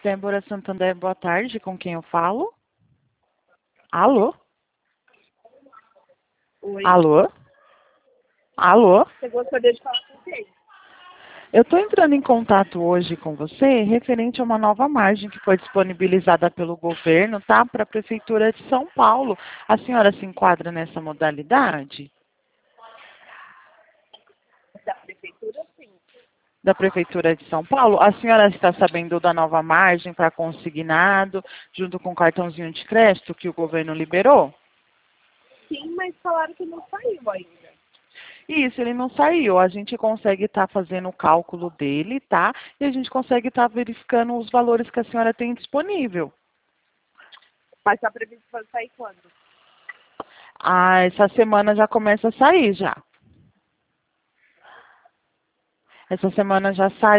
Débora Santander, boa tarde. Com quem eu falo? Alô? Oi. Alô? Alô? Você gostaria de falar com quem? Eu estou entrando em contato hoje com você referente a uma nova margem que foi disponibilizada pelo governo, tá? Para a Prefeitura de São Paulo. A senhora se enquadra nessa modalidade? Da prefeitura, sim. Da Prefeitura de São Paulo. A senhora está sabendo da nova margem para consignado, junto com o cartãozinho de crédito que o governo liberou? Sim, mas falaram que não saiu ainda. Isso, ele não saiu. A gente consegue estar fazendo o cálculo dele, tá? E a gente consegue estar verificando os valores que a senhora tem disponível. Mas está previsto para sair quando? Ah, essa semana já começa a sair já. Essa semana já sai.